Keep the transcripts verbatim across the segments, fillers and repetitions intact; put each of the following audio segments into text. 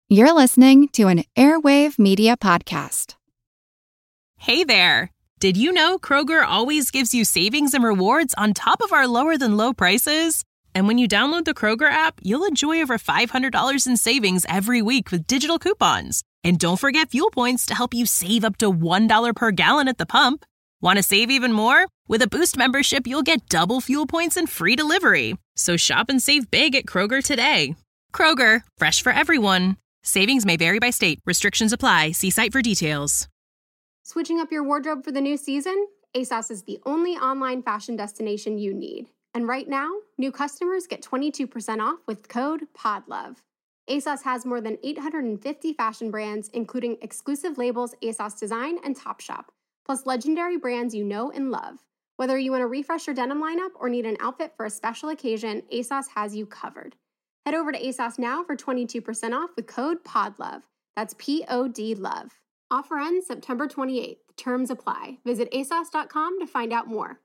You're listening to an Airwave Media Podcast. Hey there! Did you know Kroger always gives you savings and rewards on top of our lower-than-low prices? And when you download the Kroger app, you'll enjoy over five hundred dollars in savings every week with digital coupons. And don't forget fuel points to help you save up to one dollar per gallon at the pump. Want to save even more? With a Boost membership, you'll get double fuel points and free delivery. So shop and save big at Kroger today. Kroger, fresh for everyone. Savings may vary by state. Restrictions apply. See site for details. Switching up your wardrobe for the new season? ASOS is the only online fashion destination you need. And right now, new customers get twenty-two percent off with code PODLOVE. ASOS has more than eight hundred fifty fashion brands, including exclusive labels ASOS Design and Topshop, plus legendary brands you know and love. Whether you want to refresh your denim lineup or need an outfit for a special occasion, ASOS has you covered. Head over to ASOS now for twenty-two percent off with code PODLOVE. That's P O D LOVE. Offer ends September twenty-eighth. Terms apply. Visit A S O S dot com to find out more.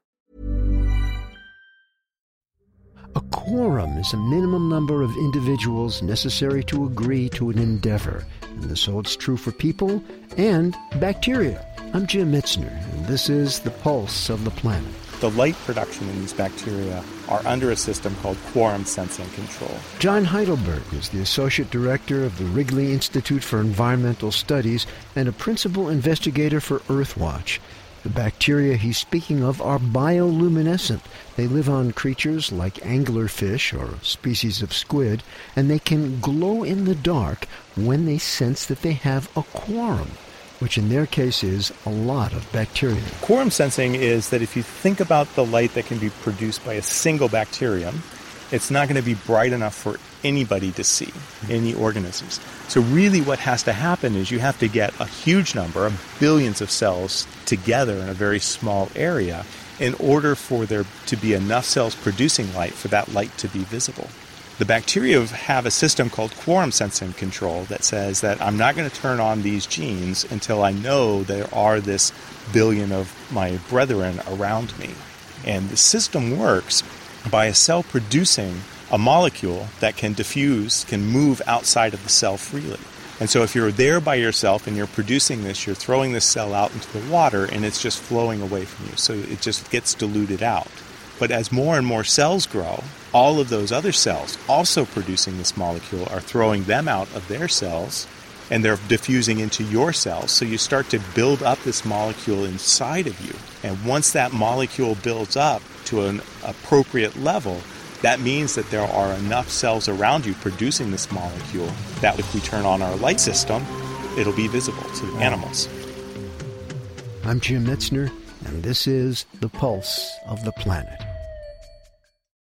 A quorum is a minimum number of individuals necessary to agree to an endeavor, and this holds true for people and bacteria. I'm Jim Mitzner, and this is The Pulse of the Planet. The light production in these bacteria are under a system called quorum sensing control. John Heidelberg is the Associate Director of the Wrigley Institute for Environmental Studies and a Principal Investigator for Earthwatch. The bacteria he's speaking of are bioluminescent. They live on creatures like anglerfish or a species of squid, and they can glow in the dark when they sense that they have a quorum, which in their case is a lot of bacteria. Quorum sensing is that if you think about the light that can be produced by a single bacterium, it's not going to be bright enough for anybody to see, any organisms. So really what has to happen is you have to get a huge number of billions of cells together in a very small area in order for there to be enough cells producing light for that light to be visible. The bacteria have a system called quorum sensing control that says that I'm not going to turn on these genes until I know there are this billion of my brethren around me. And the system works by a cell producing a molecule that can diffuse, can move outside of the cell freely. And so if you're there by yourself and you're producing this, you're throwing this cell out into the water and it's just flowing away from you. So it just gets diluted out. But as more and more cells grow, all of those other cells also producing this molecule are throwing them out of their cells, and they're diffusing into your cells. So you start to build up this molecule inside of you. And once that molecule builds up to an appropriate level, that means that there are enough cells around you producing this molecule that if we turn on our light system, it'll be visible to the animals. I'm Jim Mitzner, and this is The Pulse of the Planet.